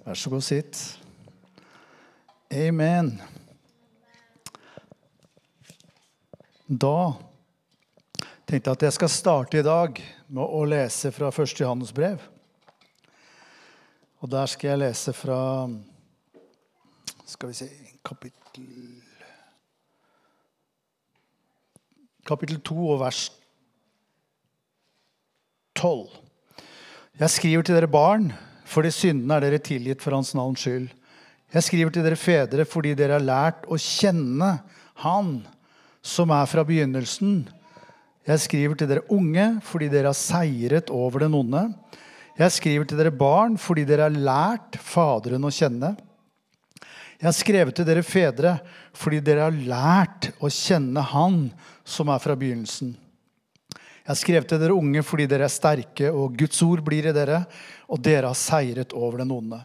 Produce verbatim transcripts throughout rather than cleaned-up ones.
Vær så god, sitt. Amen. Da tenkte jeg at jeg skal starte i dag med å lese fra første Johannes brev. Og der skal jeg lese fra, skal vi se, kapittel, kapittel to og vers tolv. Jeg skriver til dere barn, fordi syndene er dere tilgitt for hans navns skyld. Jeg skriver til dere fedre, fordi dere har lært å kjenne han som er fra begynnelsen. Jeg skriver til dere unge, fordi dere har seiret over den onde. Jeg skriver til dere barn, fordi dere har lært Faderen å kjenne. Jeg har skrevet til dere fedre, fordi dere har lært å kjenne han som er fra begynnelsen. Jeg har skrevet til dere unge, fordi dere er sterke, og Guds ord blir i dere, og dere har seiret over den onde.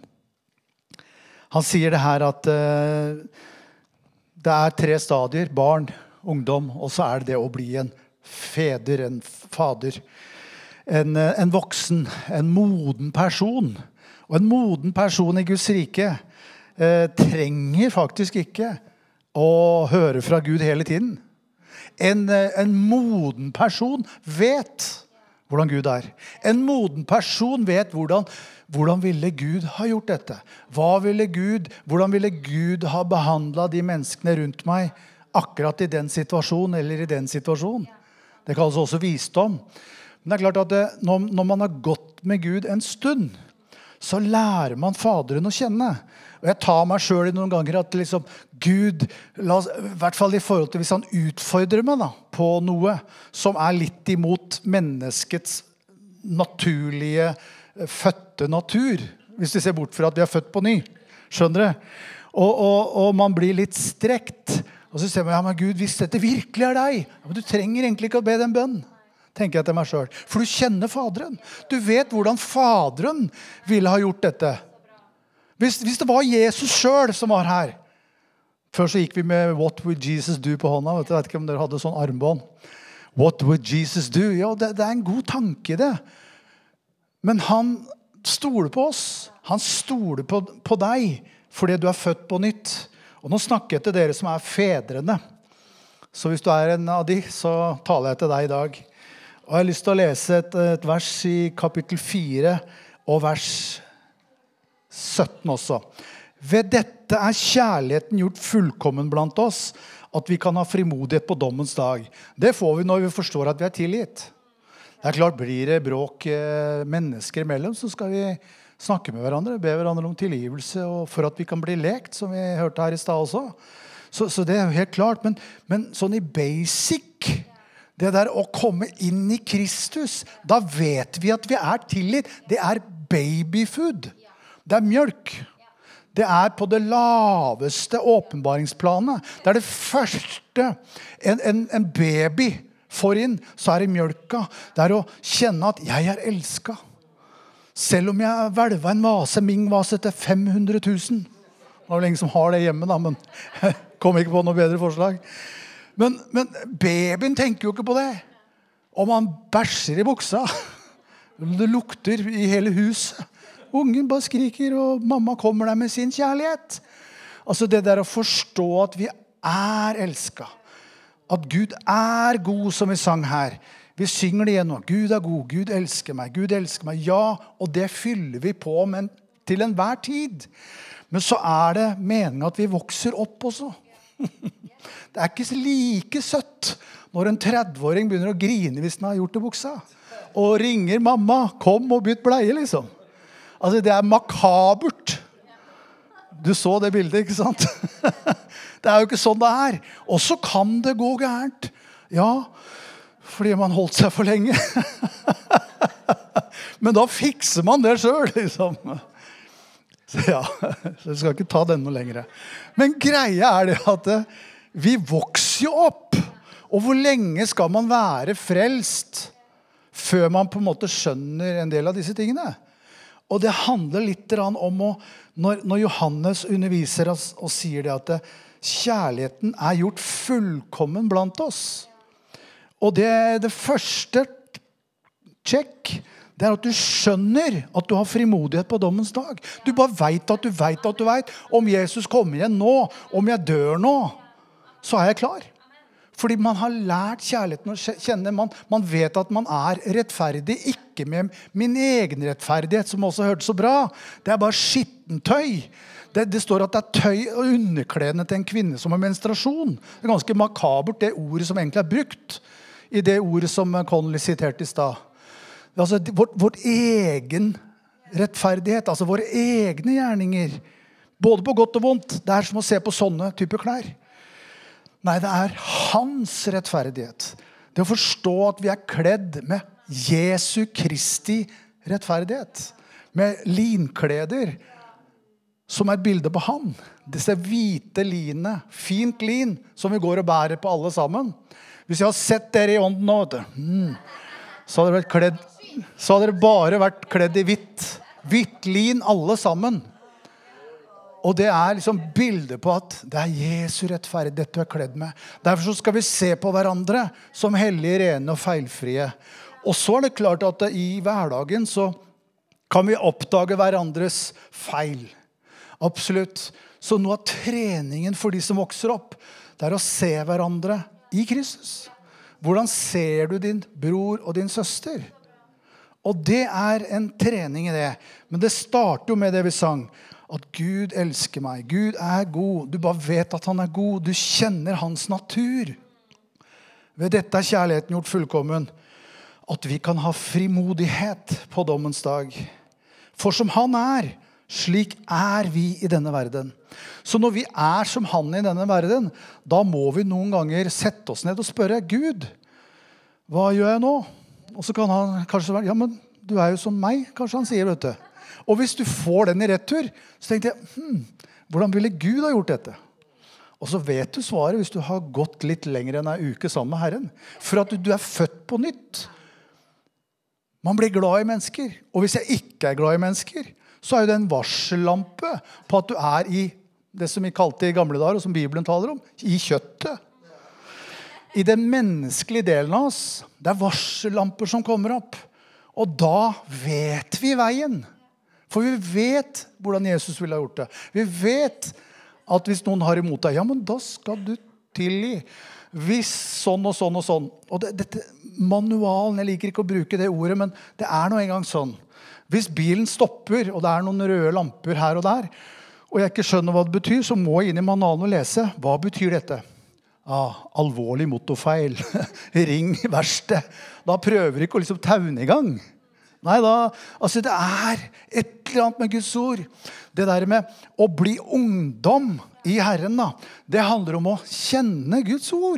Han sier det her at uh, det er tre stadier, barn, ungdom, og så er det det å bli en feder, en fader, en, en voksen, en moden person. Og en moden person i Guds rike uh, trenger faktisk ikke å høre fra Gud hele tiden. En, en moden person vet hvordan Gud er. En moden person vet hvordan, hvordan ville Gud ha gjort dette. Hva ville Gud, hvordan ville Gud ha behandlet de menneskene rundt meg akkurat i den situasjonen eller i den situasjonen. Det kalles også visdom. Men det er klart at det, når, når man har gått med Gud en stund, så lærer man Faderen å kjenne. Og jeg tar meg selv i noen ganger at liksom, Gud, la, i hvert fall i forhold til hvis han utfordrer meg da, på noe som er litt imot menneskets naturlige, fødte natur. Hvis vi ser bort fra at vi er født på ny. Skjønner du? Og, og, og man blir litt strekt. Og så sier man, ja, men Gud, hvis dette virkelig er deg, ja, men du trenger egentlig ikke å be den bønn. Tenker jeg til meg selv. For du kjenner Faderen. Du vet hvordan Faderen ville ha gjort dette. Hvis, hvis det var Jesus selv som var her. Før så gikk vi med What would Jesus do på hånda. Vet du, jeg vet ikke om dere hadde sånn armbånd. What would Jesus do? Ja, det, det er en god tanke det. Men han stoler på oss. Han stoler på, på deg fordi du er født på nytt. Og nå snakker jeg til dere som er fedrene. Så hvis du er en av de, så taler jeg til deg i dag. Og jeg har lyst til å lese et, et vers i kapittel fire og vers sytten også. Ved dette er kjærligheten gjort fullkommen blant oss, at vi kan ha frimodighet på dommens dag. Det får vi når vi forstår at vi er tilgitt. Det er klart, blir det bråk mennesker imellom, så skal vi snakke med hverandre, be hverandre om tilgivelse, og for at vi kan bli lekt, som vi hørte her i sted også. Så, så det er jo helt klart, men, men sånn i basic, det der å komme inn i Kristus, da vet vi at vi er tilgitt. Det er babyfood. Det er mjølk. Det er på det laveste åpenbaringsplanet. Det er det første en, en, en baby får inn, så er det mjølka. Det er å kjenne at jeg er elsket. Selv om jeg velvet en vase, min vase til fem hundre tusen. Det er vel ingen som har det hjemme da, men jeg kom ikke på noe bedre forslag. Men, men babyen tenker jo ikke på det. Om han bæsjer i buksa, det lukter i hele huset. Ungen bare skriker, og mamma kommer der med sin kjærlighet. Altså det der å forstå at vi er elsket. At Gud er god, som vi sang her. Vi synger det igjen nå. Gud er god, Gud elsker meg, Gud elsker meg. Ja, og det fyller vi på men til enhver tid. Men så er det meningen at vi vokser opp også. Det er ikke like søtt når en tretti-åring begynner å grine hvis den har gjort det i buksa. Og ringer mamma, kom og bytt bleie liksom. Altså det er makabert. Du så det bildet, ikke sant? Det er jo ikke sånn det er. Og så kan det gå gærent. Ja, fordi man holdt seg for lenge. Men da fikser man det selv, liksom. Så ja, så jeg skal ikke ta den noe lengre. Men greia er det at vi vokser jo opp. Og hvor lenge skal man være frelst før man på en måte skjønner en del av disse tingene? Og det handler litt om å, når, når Johannes underviser oss og sier det at kjærligheten er gjort fullkommen blant oss. Og det, det første check, det er at du skjønner at du har frimodighet på dommens dag. Du bare vet at du vet at du vet. Om Jesus kommer igjen nå, om jeg dør nå, så er jeg klar. Fordi man har lært kjærligheten å kjenne. Man, man vet at man er rettferdig, ikke med min egen rettferdighet, som også hørte så bra. Det er bare skittentøy. Det, det står at det er tøy og underkledende til en kvinne som har menstruasjon. Det er ganske makabert, det ordet som egentlig er brukt i det ordet som Connolly siterte i sted. Altså, vårt, vårt egen rettferdighet, altså våre egne gjerninger, både på godt og vondt, det er som å se på sånne typer klær. Nei, det er hans rettferdighet. Det å forstå at vi er kledd med Jesu Kristi rettferdighet. Med linkleder, som er et bilde på han. Disse hvite line, fint lin, som vi går og bærer på alle sammen. Hvis jeg har sett dere i ånden nå, vet du, mm, så, hadde dere kledd, så hadde dere bare vært kledd i hvitt. Hvitt lin alle sammen. Og det er liksom bildet på at det er Jesu rettferdighet du er kledd med. Derfor så skal vi se på hverandre som hellige, rene og feilfrie. Og så er det klart at i hverdagen så kan vi oppdage hverandres feil. Absolutt. Så noe av treningen for de som vokser opp, det er å se hverandre i Kristus. Hvordan ser du din bror og din søster? Og det er en trening i det. Men det starter jo med det vi sang. At Gud elsker meg. Gud er god. Du bare vet at han er god. Du kjenner hans natur. Ved dette er kjærligheten gjort fullkommen. At vi kan ha frimodighet på dommens dag. For som han er, slik er vi i denne verden. Så når vi er som han i denne verden, da må vi noen ganger sette oss ned og spørre, Gud, hva gjør jeg nå? Og så kan han kanskje være, ja, men du er jo som meg, kanskje han sier, vet du. Og hvis du får den i retur, så tenkte jeg, hm, hvordan ville Gud ha gjort dette? Og så vet du svaret hvis du har gått litt lenger enn en uke sammen med Herren. For at du er født på nytt. Man blir glad i mennesker. Og hvis jeg ikke er glad i mennesker, så er jo det en varsellampe på at du er i det som vi kalte i gamle dager, og som Bibelen taler om, i kjøttet. I den menneskelige delen av oss, det er varsellamper som kommer opp. Og da vet vi veien. For vi vet hvordan Jesus ville ha gjort det. Vi vet at hvis noen har imot deg, ja, men da skal du tilgi. Hvis sånn og sånn og sånn. Og det, dette manualen, jeg liker ikke å bruke det ordet, men det er nå en gang sånn. Hvis bilen stopper, og det er noen røde lamper her og der, og jeg ikke skjønner hva det betyr, så må jeg inn i manualen og lese. Hva betyr dette? Ah, alvorlig motorfeil. Ring verksted. Da prøver jeg ikke å liksom taune i gang. Nei da, altså det er et eller annet med Guds ord. Det der med å bli ungdom i Herren da, det handler om å kjenne Guds ord.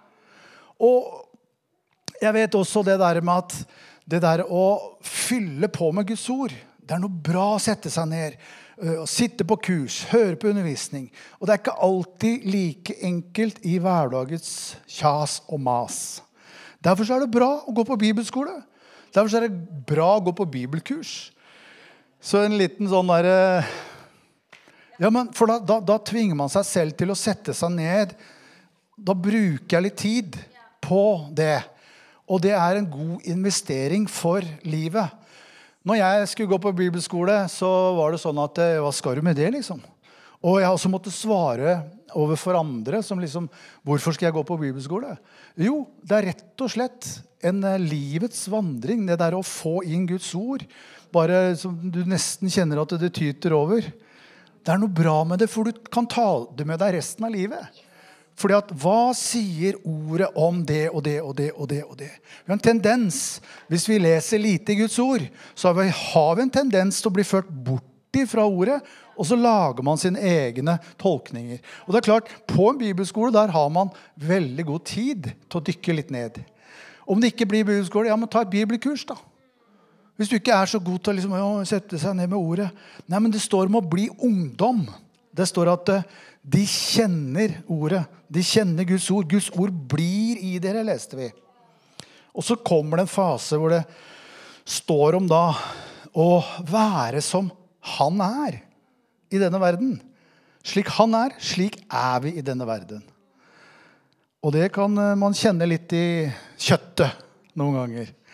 Og jeg vet også det der med at det der å fylle på med Guds ord, det er noe bra å sette seg ned, å sitte på kurs, høre på undervisning. Og det er ikke alltid like enkelt i hverdagets kjas og mas. Derfor er det bra å gå på bibelskole. Derfor er det bra å gå på bibelkurs. Så en liten sånn der... Ja, men for da, da, da tvinger man seg selv til å sette seg ned. Da bruker jeg litt tid på det. Og det er en god investering for livet. Når jeg skulle gå på bibelskole, så var det sånn at, hva skal du med det liksom? Og jeg også måtte svare overfor andre som liksom, hvorfor skal jeg gå på bibelskole? Jo, det er rett og slett en livets vandring, det der å få inn Guds ord, bare som du nesten kjenner at det tyter over. Det er noe bra med det, for du kan ta det med deg resten av livet. Fordi at, hva sier ordet om det og det og det og det og det? Vi har en tendens, hvis vi leser lite i Guds ord, så har vi, har vi en tendens til å bli ført bort fra ordet, og så lager man sine egne tolkninger. Og det er klart, på en bibelskole der har man veldig god tid til å dykke litt ned. Om det ikke blir bibelskole, ja, men ta et bibelkurs da. Hvis du ikke er så god til å liksom, ja, sette seg ned med ordet. Nei, men det står om å bli ungdom. Det står at de kjenner ordet. De kjenner Guds ord. Guds ord blir i dere, leste vi. Og så kommer det en fase hvor det står om da å være som han er i denne verden. Slik han er, slik er vi i denne verden. Og det kan man kjenne litt i kjøttet noen ganger.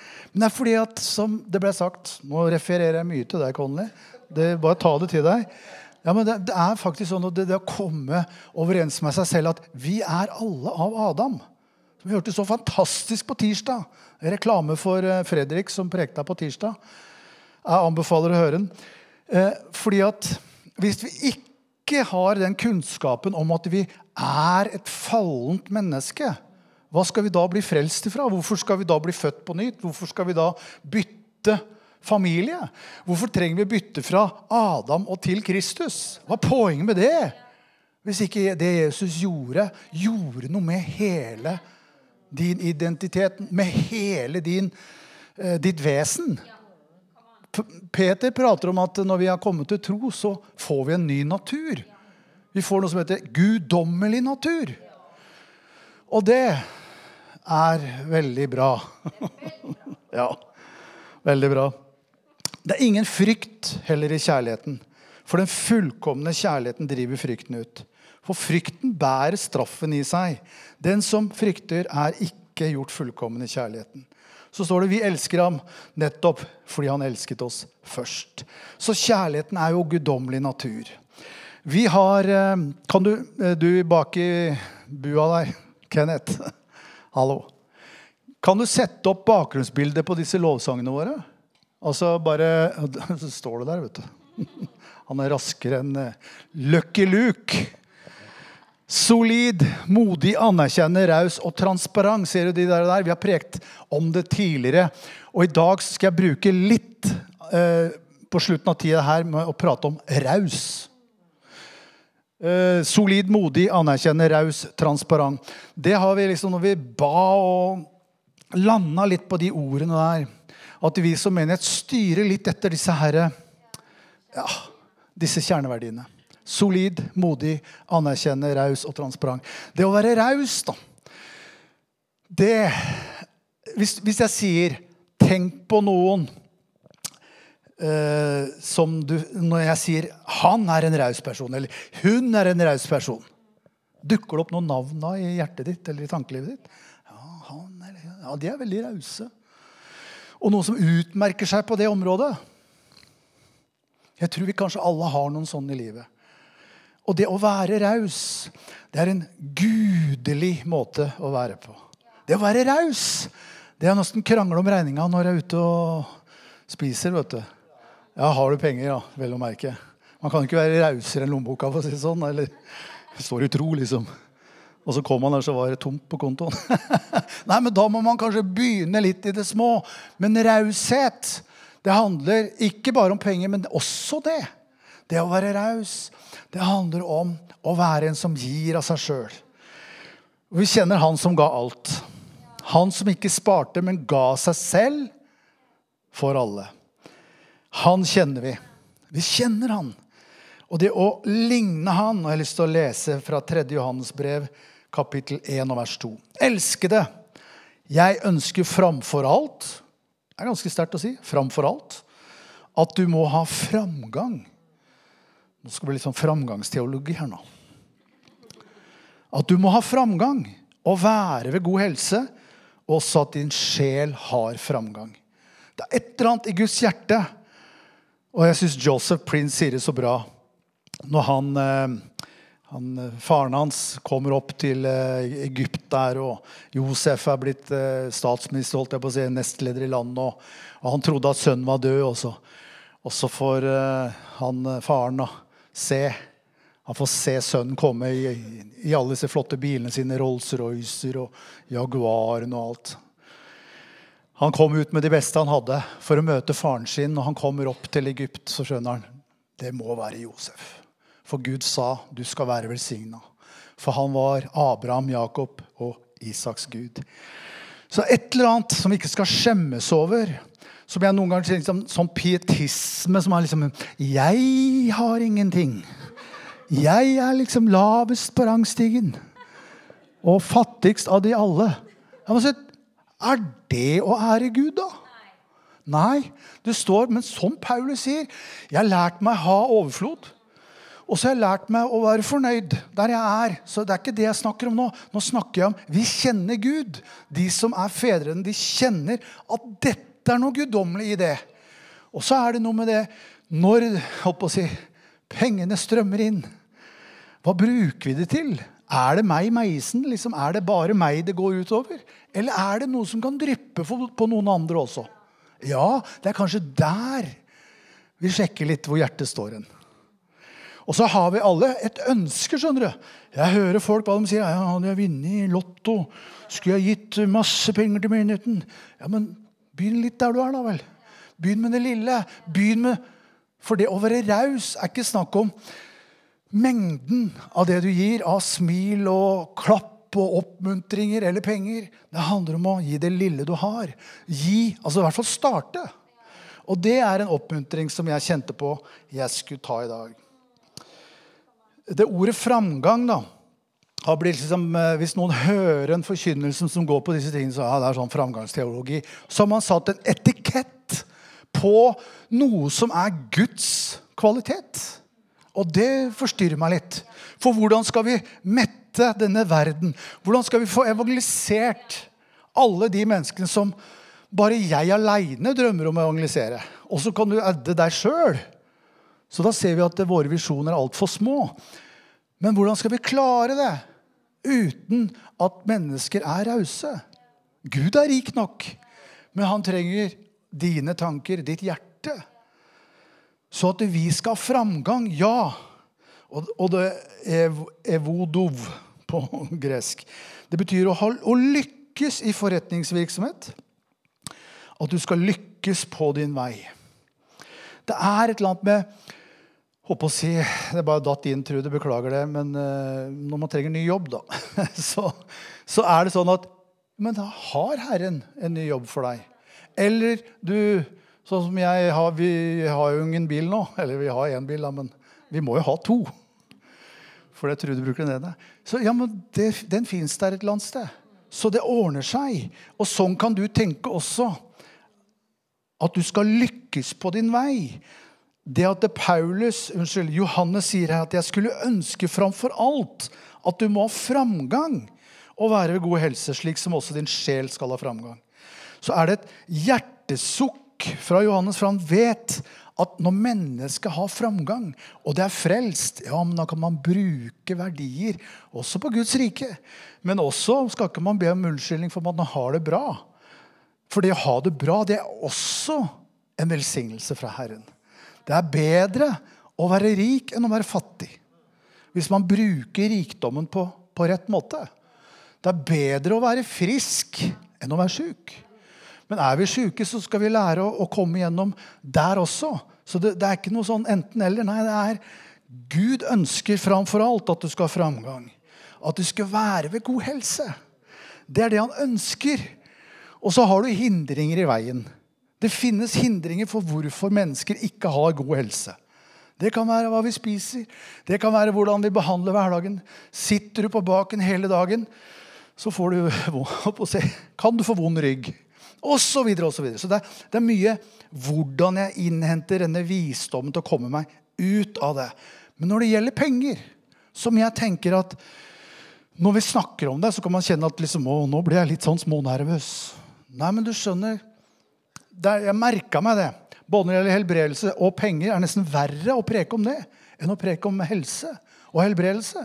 Men det er fordi at, som det ble sagt, nå refererer jeg mye til deg, Conley. Det, bare ta det til deg. Ja, men det, det er faktisk sånn at det, det å komme overens med seg selv at vi er alle av Adam. Som vi hørte så fantastisk på tirsdag. Reklame for Fredrik som prekte på tirsdag. Jeg anbefaler å høre den. Eh, fordi at hvis vi ikke har den kunnskapen om at vi er et fallent menneske, hva skal vi da bli frelst ifra? Hvorfor skal vi da bli født på nytt? Hvorfor skal vi da bytte familie? Hvorfor trenger vi bytte fra Adam og til Kristus? Hva er poenget med det? Hvis ikke det Jesus gjorde, gjorde noe med hele din identitet, med hele din, eh, ditt vesen. Peter prater om at når vi har kommet til tro, så får vi en ny natur. Vi får noe som heter guddommelig natur. Og det er veldig bra. Ja, veldig bra. Det er ingen frykt heller i kjærligheten. For den fullkomne kjærligheten driver frykten ut. For frykten bærer straffen i seg. Den som frykter er ikke gjort fullkommen i kjærligheten. Så står det, vi elsker ham nettopp fordi han elsket oss først. Så kjærligheten er jo guddommelig natur. Vi har, kan du, du bak i bua der, Kenneth, hallo. Kan du sette opp bakgrunnsbildet på disse lovsangene våre? Altså bare, så står det der, vet du. Han er raskere enn Lucky Luke. Solid, modig, anerkjenner, raus og transparent. Ser du de der der? Vi har prekt om det tidligere. Og i dag skal jeg bruke litt eh, på slutten av tiden her med å prate om raus. Eh, solid, modig, anerkjenner, raus, transparent. Det har vi liksom når vi ba og landa litt på de ordene der. At vi som menighet styrer litt etter disse herre, ja, disse kjerneverdiene. Solid, modig, anerkjenne, raus og transparent. Det å være raus da, det, hvis, hvis jeg sier, tenk på noen, eh, som du, når jeg sier, han er en raus person, eller hun er en raus person, dukker det opp noen navn da i hjertet ditt, eller i tankelivet ditt? Ja, han eller, ja, de er veldig rause. Og noen som utmerker seg på det området. Jeg tror vi kanskje alle har noen sånne i livet. Og det å være raus, det er en gudelig måte å være på. Det å være raus, det er nesten krangle om regninga når jeg er ute og spiser, vet du. Ja, har du penger, ja, vel å merke. Man kan ikke være rausere enn lommeboka, for å si det sånn, eller det står i tro, liksom. Og så kom han der, så var det tomt på kontoen. Nei, men da må man kanskje begynne litt i det små. Men raushet, det handler ikke bare om penger, men også det. Det å være raus, det handler om å være en som gir av seg selv. Og vi kjenner han som ga alt. Han som ikke sparte, men ga seg selv for alle. Han kjenner vi. Vi kjenner han. Og det å ligne han, og jeg har lyst til å lese fra tredje Johannes brev, kapittel en og vers to. Elskede, jeg ønsker framfor alt, det er ganske sterkt å si, framfor alt, at du må ha framgang. Nå skal det bli litt sånn framgangsteologi her nå. At du må ha framgang og være ved god helse, også at din sjel har framgang. Det er et eller annet i Guds hjerte. Og jeg synes Joseph Prince sier det så bra. Når han, han, faren hans kommer opp til Egypt der, og Josef er blitt statsminister, holdt jeg på å si, nestleder i landet, og, og han trodde at sønnen var død også. Og så får han, faren da, se, han får se sønnen komme i, i alle disse flotte bilene sine, Rolls-Roycer og Jaguaren og alt. Han kom ut med de beste han hadde for å møte faren sin, og han kommer opp til Egypt, så skjønner han, det må være Josef. For Gud sa, du skal være velsignet. For han var Abraham, Jakob og Isaks Gud. Så et eller annet som vi ikke skal skjemmes over, som jeg noen ganger sier, liksom, sånn pietisme, som er liksom, jeg har ingenting. Jeg er liksom lavest på rangstigen. Og fattigst av de alle. Jeg må si, er det å ære Gud da? Nei, det står, men som Paulus sier, jeg har lært meg ha overflod. Og så har jeg lært meg å være fornøyd der jeg er. Så det er ikke det jeg snakker om nå. Nå snakker jeg om, vi kjenner Gud. De som er fedrene, de kjenner at dette er noe guddommelig i det. Og så er det noe med det, når, holdt på å si, pengene strømmer inn. Hva bruker vi det til? Er det meg, meisen? Liksom, er det bare meg det går utover? Eller er det noe som kan dryppe på noen andre også? Ja, det er kanskje der vi sjekker litt hvor hjertet står hen. Og så har vi alle et ønske, skjønner du. Jeg hører folk hva de sier. Ja, hadde jeg vunnet i lotto, skulle jeg gitt masse penger til menigheten. Ja, men begynn litt der du er da vel. Begynn med det lille. Begynn med, for det å være raus er ikke snakk om mengden av det du gir, av smil og klapp og oppmuntringer eller penger. Det handler om å gi det lille du har. Gi, altså i hvert fall starte. Og det er en oppmuntring som jeg kjente på jeg skulle ta i dag. Det ordet framgang da, har blitt liksom, hvis noen hører en forkynnelse som går på disse tingene, så ja, det er sånn framgangsteologi, så har man satt en etikett på noe som er Guds kvalitet. Og det forstyrrer meg litt. For hvordan skal vi mette denne verden? Hvordan skal vi få evangelisert alle de menneskene som bare jeg alene drømmer om å evangelisere? Og så kan du adde deg selv. Så da ser vi at våre visjoner er alt for små. Men hvordan skal vi klare det uten at mennesker er rause? Gud er rik nok, men han trenger dine tanker, ditt hjerte. Så at vi skal ha framgang, ja. Og, og det er evodov på gresk. Det betyr å, ha, å lykkes i forretningsvirksomhet. At du skal lykkes på din vei. Det er et eller annet med, håper å si, det er bare datt inn, Trude, beklager det, men uh, når man trenger ny jobb da, så, så er det sånn at, men da har Herren en ny jobb for deg. Eller du, sånn som jeg har, vi har jo ingen bil nå, eller vi har en bil da, men vi må jo ha to. For det Trude bruker det der. Så ja, men det, den finnes der et eller annet sted. Så det ordner seg. Og sånn kan du tenke også, at du skal lykkes på din vei. Det at det Paulus, unnskyld, Johannes sier her at jeg skulle ønske framfor alt at du må ha framgang og være ved god helse, slik som også din sjel skal ha framgang. Så er det et hjertesukk fra Johannes, for han vet at når mennesket har framgang, og det er frelst, ja, men da kan man bruke verdier også på Guds rike. Men også skal ikke man be om unnskyldning for at man har det bra. For det å ha det bra, det er også en velsignelse fra Herren. Det er bedre å være rik enn å være fattig. Hvis man bruker rikdommen på, på rett måte. Det er bedre å være frisk enn å være syk. Men er vi syke, så skal vi lære å, å komme gjennom der også. Så det, det er ikke noe sånn enten eller. Nei, det er Gud ønsker framfor alt at du skal ha framgang. At du skal være ved god helse. Det er det han ønsker. Og så har du hindringer i veien. Det finnes hindringer for hvorfor mennesker ikke har god helse. Det kan være hva vi spiser. Det kan være hvordan vi behandler hverdagen. Sitter du på baken hele dagen, så får du, kan du få vond rygg. Og så videre, og så videre. Så det er, det er mye hvordan jeg innhenter denne visdommen til å komme meg ut av det. Men når det gjelder penger, som jeg tenker at når vi snakker om det, så kan man kjenne at liksom, å, nå blir jeg litt sånn smånervøs. Nei, men du skjønner, der, jeg merket meg det. Både når det gjelder helbredelse og penger er nesten verre å preke om det enn å preke om helse og helbredelse.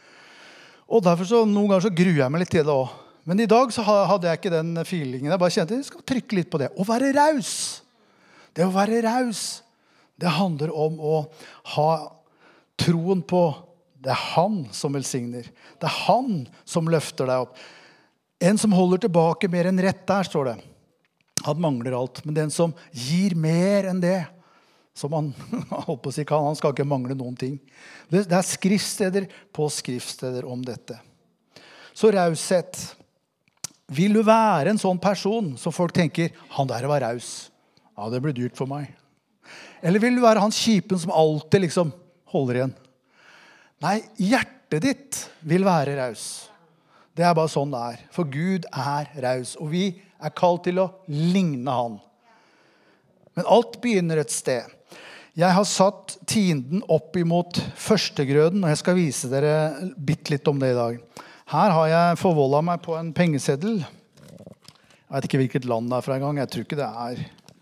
Og derfor så noen ganger så gruer jeg meg litt til det også. Men i dag så hadde jeg ikke den feelingen. Jeg bare kjente at jeg skal trykke litt på det. Å være raus. Det å være raus, det handler om å ha troen på det er han som velsigner. Det er han som løfter deg opp. En som holder tilbake mer enn rett der, står det. Han mangler alt, men den som gir mer enn det, som han, holdt på å si, kan, han skal ikke mangle noen ting. Det, det er skriftsteder på skriftsteder om dette. Så raushet. Vil du være en sånn person som folk tenker, han der var raus. Ja, det blir dyrt for meg. Eller vil du være han kjipen som alltid liksom holder igjen? Nei, hjertet ditt vil være raus. Det er bare sånn det er. For Gud er raus, og vi er kalt til å ligne han. Men alt begynner et sted. Jeg har satt tienden opp imot førstegrøden, og jeg skal vise dere bitte litt om det i dag. Her har jeg forvoldet meg på en pengeseddel. Jeg vet ikke hvilket land det er fra en gang. Jeg tror ikke det er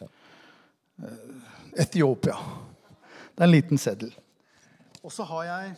Etiopia. Det er en liten seddel. Og så har jeg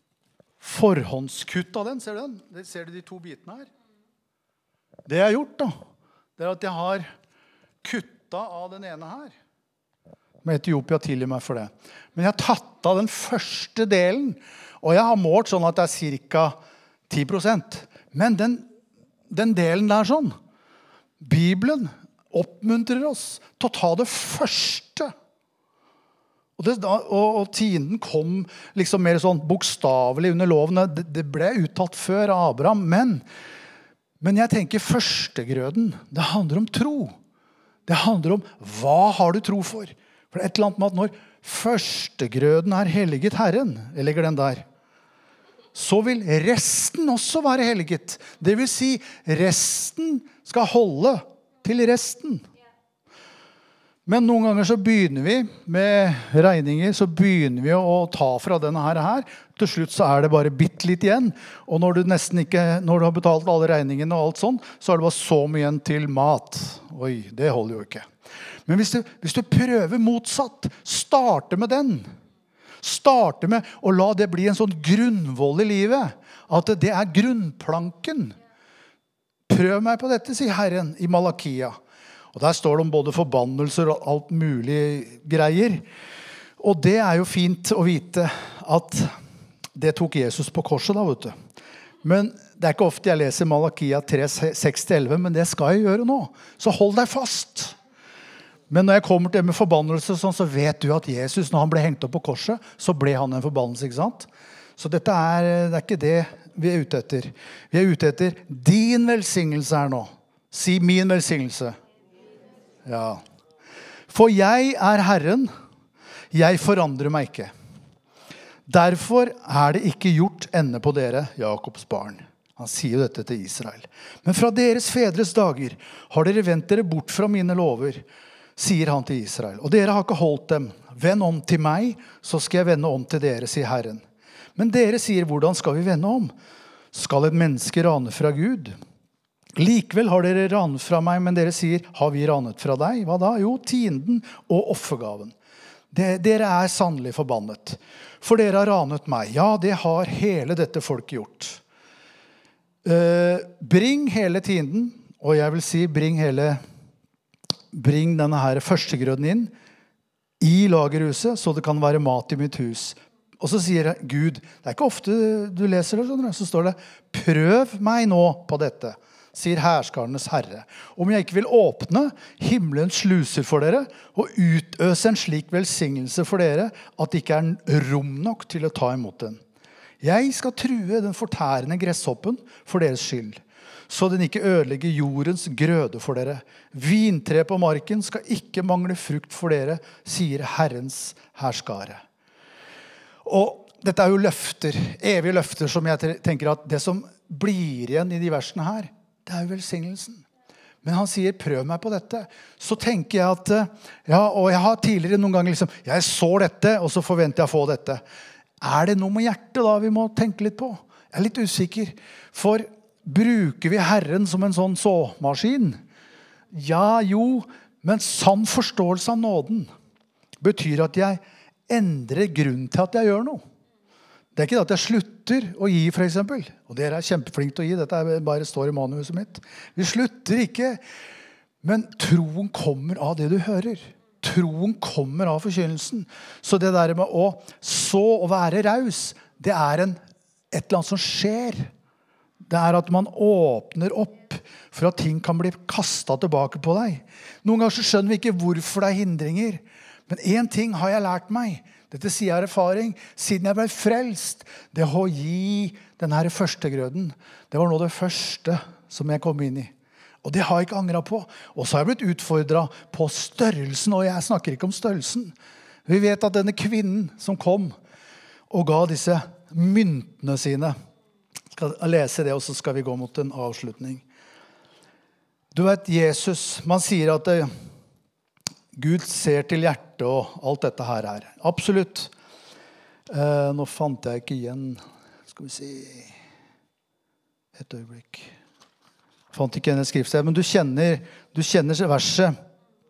forhåndskutt av den. Ser du den? Ser du de to bitene her? Det jeg har gjort da, det er at jeg har kuttet av den ene her. Med Etiopia tilgir meg for det. Men jeg har tatt av den første delen, og jeg har målt sånn at det er cirka ti prosent. Men den, den delen der sånn, Bibelen oppmuntrer oss til å ta det første. Og, det, og, og tienden kom liksom mer sånn bokstavelig under lovene. Det, det ble uttalt før Abraham, men, men jeg tenker førstegrøden, det handler om tro. Det handler om hva har du tro for? For det er et eller annet med at når førstegrøden er helliget Herren, jeg legger den der, så vil resten også være helliget. Det vil si, resten skal holde til resten. Men noen ganger så begynner vi med regninger, så begynner vi å ta fra denne her her. Til slutt så er det bare bitt litt igjen. Og når du nesten ikke, når du har betalt alle regningene og alt sånn, så er det bare så mye igjen til mat. Oi, det holder jo ikke. Men hvis du, hvis du prøver motsatt, starte med den. Starte med å la det bli en sånn grunnvoll i livet. At det er grunnplanken. Prøv meg på dette, sier Herren i Malakia. Og der står det om både forbannelser og alt mulig greier. Og det er jo fint å vite at det tok Jesus på korset da, vet du. Men det er ikke ofte jeg leser Malakia tre, seks til elleve, men det skal jeg gjøre nå. Så hold deg fast. Men når jeg kommer til det med forbannelse, sånn, så vet du at Jesus, når han ble hengt opp på korset, så ble han en forbannelse, ikke sant? Så dette er, det er ikke det vi er ute etter. Vi er ute etter din velsignelse her nå. Si min velsignelse. Ja. For jeg er Herren, jeg forandrer meg ikke. Derfor er det ikke gjort ende på dere, Jakobs barn. Han sier jo dette til Israel. Men fra deres fedres dager har dere vendt dere bort fra mine lover, sier han til Israel. Og dere har ikke holdt dem. Vend om til meg, så skal jeg vende om til dere, sier Herren. Men dere sier, hvordan skal vi vende om? Skal et menneske rane fra Gud? Likevel har dere ranet fra meg, men dere sier, har vi ranet fra deg? Hva da? Jo, tienden og offergaven. Det, dere er sannelig forbannet. For dere har ranet meg. Ja, det har hele dette folket gjort. Uh, bring hele tienden, og jeg vil si, bring hele, bring denne her førstegrøden inn i lagerhuset, så det kan være mat i mitt hus. Og så sier Gud, det er ikke ofte du leser det, så står det, prøv meg nå på dette, sier herskarenes Herre. Om jeg ikke vil åpne himmelens sluser for dere, og utøse en slik velsignelse for dere, at det ikke er rom nok til å ta imot den. Jeg skal true den fortærende gresshoppen for deres skyld, så den ikke ødelegger jordens grøde for dere. Vintre på marken skal ikke mangle frukt for dere, sier Herrens herskare. Og dette er jo løfter, evige løfter, som jeg tenker at det som blir igjen i de versene her, det er jo velsignelsen. Men han sier, prøv meg på dette. Så tenker jeg at, ja, og jeg har tidligere noen ganger liksom, jeg så dette, og så forventer jeg å få dette. Er det noe med hjertet da vi må tenke litt på? Jeg er litt usikker. For bruker vi Herren som en sånn såmaskin? Ja, jo, men sann forståelse av nåden betyr at jeg endrer grunn til at jeg gjør noe. Det er ikke at jeg slutter å gi, for eksempel. Og dere er kjempeflinke til å gi. Dette er bare står i manuset mitt. Vi slutter ikke. Men troen kommer av det du hører. Troen kommer av forkynnelsen. Så det der med å så og være raus, det er en, et eller annet som skjer. Det er at man åpner opp for at ting kan bli kastet tilbake på deg. Noen ganger så skjønner vi ikke hvorfor det er hindringer. Men en ting har jeg lært meg. Dette sier jeg erfaring. Siden jeg ble frelst, det å gi denne her førstegrøden, det var nå det første som jeg kom inn i. Og det har jeg ikke angret på. Og så har jeg blitt utfordret på størrelsen, og jeg snakker ikke om størrelsen. Vi vet at denne kvinnen som kom og ga disse myntene sine, skal lese det, og så skal vi gå mot en avslutning. Du vet, Jesus, man sier at det, Gud ser til hjertet og alt dette her er. Absolutt. Eh, nå fant jeg ikke igjen. Skal vi se. Et øyeblikk. Fant ikke igjen et skriftsted, men du kjenner, du kjenner verset.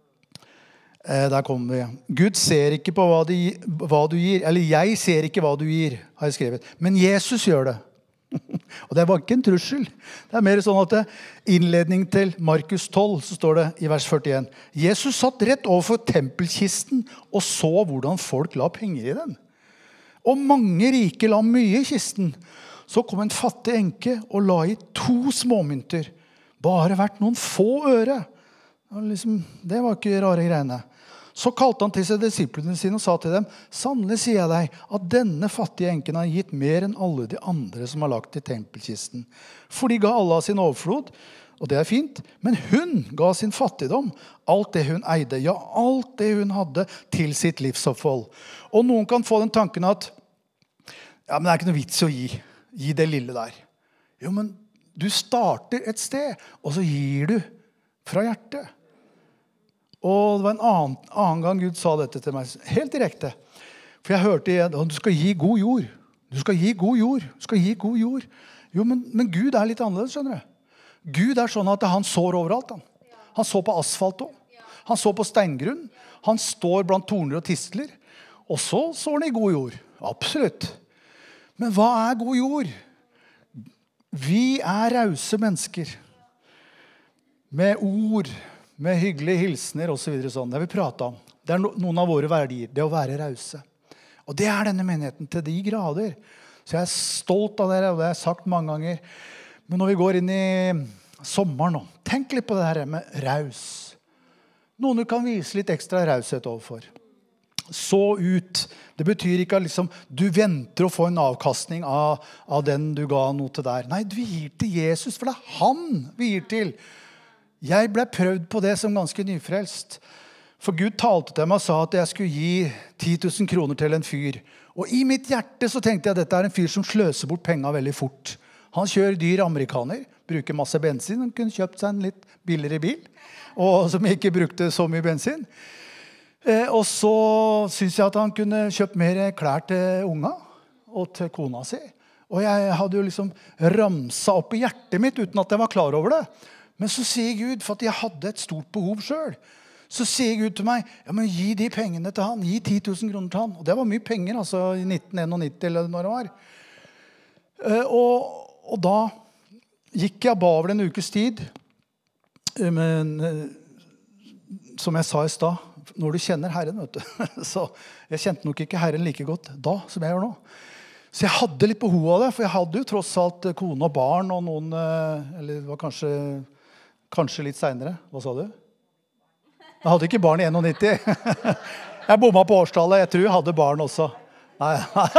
Eh, der kommer vi. Gud ser ikke på hva, de, hva du gir, eller jeg ser ikke hva du gir, har jeg skrevet. Men Jesus gjør det. Og det var ikke en trussel. Det er mer sånn at det, innledning til Markus tolv, så står det i vers førtien. Jesus satt rett overfor tempelkisten og så hvordan folk la penger i den. Og mange rike la mye i kisten. Så kom en fattig enke og la i to småmynter. Bare vært noen få øre. Liksom, det var ikke rare greiene. Så kalte han til seg disiplene sine og sa til dem, «Sannelig sier jeg deg at denne fattige enken har gitt mer enn alle de andre som har lagt i tempelkisten. For de ga alle av sin overflod, og det er fint, men hun ga sin fattigdom, alt det hun eide, ja, alt det hun hadde til sitt livsopphold. Og noen kan få den tanken at, ja, men det er ikke noe vits å gi, gi det lille der. Jo, men du starter et sted, og så gir du fra hjertet. Og det var en annen, annen gang Gud sa dette til meg, helt direkte. For jeg hørte igjen, du skal gi god jord. Du skal gi god jord. Du skal gi god jord. Jo, men, men Gud er litt annerledes, skjønner du. Gud er sånn at han sår overalt. Han, han så på asfalt også. Han så på steingrunn. Han står blant torner og tistler. Og så sår han i god jord. Absolutt. Men hva er god jord? Vi er rause mennesker. Med ord, med hyggelige hilsner og så videre sånn. Det vi pratet om. Det er noen av våre verdier, det å være rause. Og det er denne menigheten til de grader. Så jeg er stolt av dere, og det har jeg sagt mange ganger. Men når vi går inn i sommeren nå, tenk litt på det her med raus. Noen du kan vise litt ekstra raushet overfor. Så ut. Det betyr ikke at liksom, du venter å få en avkastning av, av den du ga noe til der. Nei, du gir til Jesus, for det er han vi gir til. Jeg ble prøvd på det som ganske nyfrelst. For Gud talte til meg og sa at jeg skulle gi ti tusen kroner til en fyr. Og i mitt hjerte så tenkte jeg at dette er en fyr som sløser bort penger veldig fort. Han kjører dyr amerikaner, bruker masse bensin. Han kunne kjøpt seg en litt billigere bil, og som ikke brukte så mye bensin. Eh, og så synes jeg at han kunne kjøpt mer klær til unga og til kona si. Og jeg hadde jo liksom ramset opp i hjertet mitt uten at jeg var klar over det. Men så sier Gud, for at jeg hadde et stort behov selv, så sier Gud til meg, ja, men gi de pengene til han, gi ti tusen kroner til han. Og det var mye penger, altså i nitten nittien eller når det var. Og, og da gikk jeg ba over en ukes tid, men som jeg sa i sted, når du kjenner Herren, vet du, så jeg kjente nok ikke Herren like godt da som jeg gjør nå. Så jeg hadde litt behov av det, for jeg hadde jo tross alt kone og barn, og noen, eller det var kanskje... Kanskje litt senere. Hva sa du? Jeg hadde ikke barn i nitten. Jeg bomma på årstallet. Jeg tror jeg hadde barn også. Nei.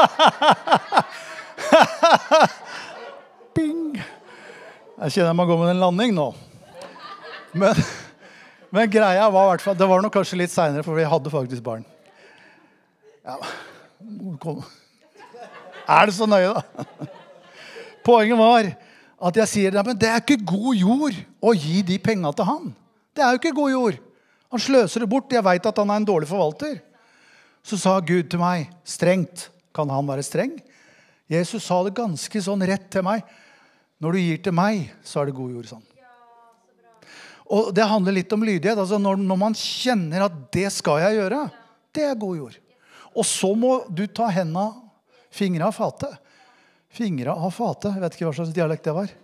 Bing! Jeg kjenner jeg må gå med en landing nå. Men, men greia var i hvert fall, det var nok kanskje litt senere, for vi hadde faktisk barn. Ja, kom. Er det så nøye da? Poenget var at jeg sier, men det er ikke god jord å gi de pengene til han. Det er jo ikke god jord. Han sløser det bort. Jeg vet at han er en dårlig forvalter. Så sa Gud til meg, strengt, kan han være streng? Jesus sa det ganske sånn rett til meg. Når du gir til meg, så er det god jord sånn. Og det handler litt om lydighet. Altså når, når man kjenner at det skal jeg gjøre, det er god jord. Og så må du ta hendene, fingre av fatet. Fingre av fatet. Jeg vet ikke hva slags dialekt det var.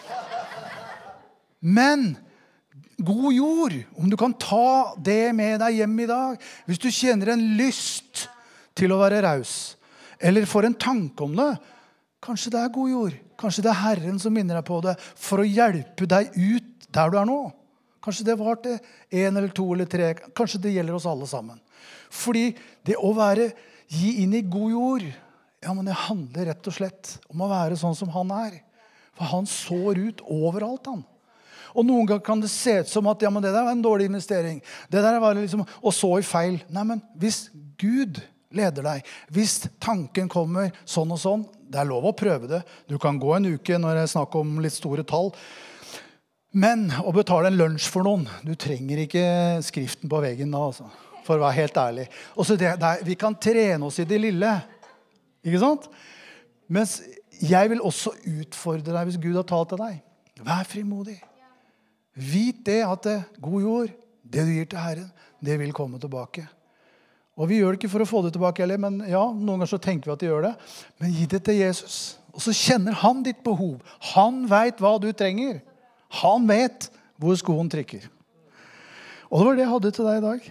Men god jord, om du kan ta det med deg hjem i dag, hvis du kjenner en lyst til å være raus, eller får en tanke om det, kanskje det er god jord. Kanskje det er Herren som minner deg på det, for å hjelpe deg ut der du er nå. Kanskje det var til en eller to eller tre. Kanskje det gjelder oss alle sammen. Fordi det å være, gi inn i god jord, ja, men det handler rett og slett om å være sånn som han er. For han sår ut overalt, han. Og noen ganger kan det se ut som at ja, men det der var en dårlig investering. Det der var liksom å så i feil. Nei, men hvis Gud leder deg, hvis tanken kommer sånn og sånn, det er lov å prøve det. Du kan gå en uke når jeg snakker om litt store tall. Men å betale en lunsj for noen, du trenger ikke skriften på veggen da, altså, for å være helt ærlig. Og så det, det, vi kan trene oss i det lille, ikke sant? Mens jeg vil også utfordre deg hvis Gud har talt til deg. Vær frimodig. Vit det at det, god jord, det du gir til Herren, det vil komme tilbake. Og vi gjør det ikke for å få det tilbake heller, men ja, noen ganger så tenker vi at de gjør det. Men gi det til Jesus. Og så kjenner han ditt behov. Han vet hva du trenger. Han vet hvor skoen trykker. Og det var det jeg hadde til deg i dag.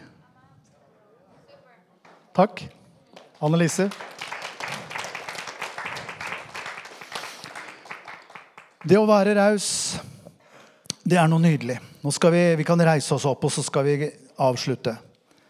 Takk. Annelise. Det å være raus, det er noe nydelig. Nå skal vi, vi kan reise oss opp, og så skal vi avslutte.